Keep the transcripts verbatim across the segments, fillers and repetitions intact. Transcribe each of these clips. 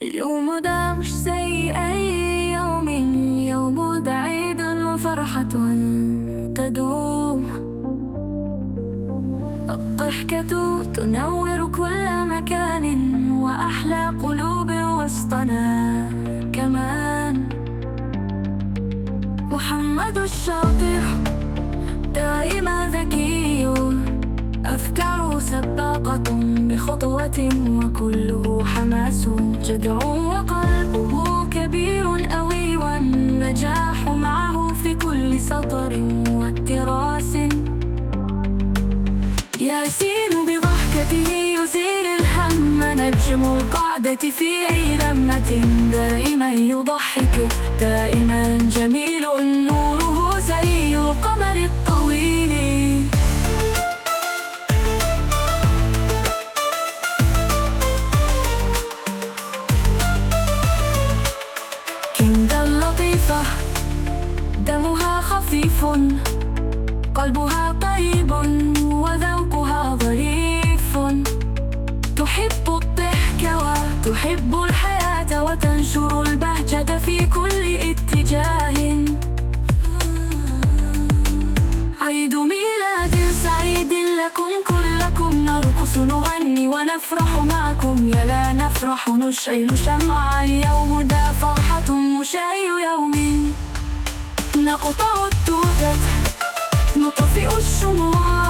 اليوم ده مش زي أي يوم، يوم ده عيد وفرحة تدوم. الضحكة تنور كل مكان، وأحلى قلوب وسطنا كمان. محمد الشاطر دائما ذكي، أفكاره سباقة بخطوة، وكله حماس جدع، وقلبه كبير قوي، والنجاح معه في كل سطر والتراس. ياسين بضحكته يزيل الهم، نجم القاعدة في أي لمة، دائما يضحك دائما جميل، نوره زي القمر الطويل. كندا اللطيفة دمها خفيف، قلبها طيب وذوقها ظريف، تحب الضحك وتحب الحياة، وتنشر البهجة في كل اتجاه. عيد ميلاد سعيد لكم كلكم، نرقص نغني ونفرح معكم، يلا نفرح نشعل شمعا، اليوم ده فرحة مش أي يوم. نقطع التوتة نطفئ الشموع،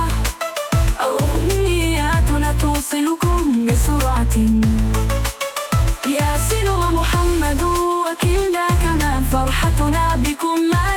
أمنياتنا توصلكم بسرعة. ياسين ومحمد وكندا كمان، فرحتنا بكم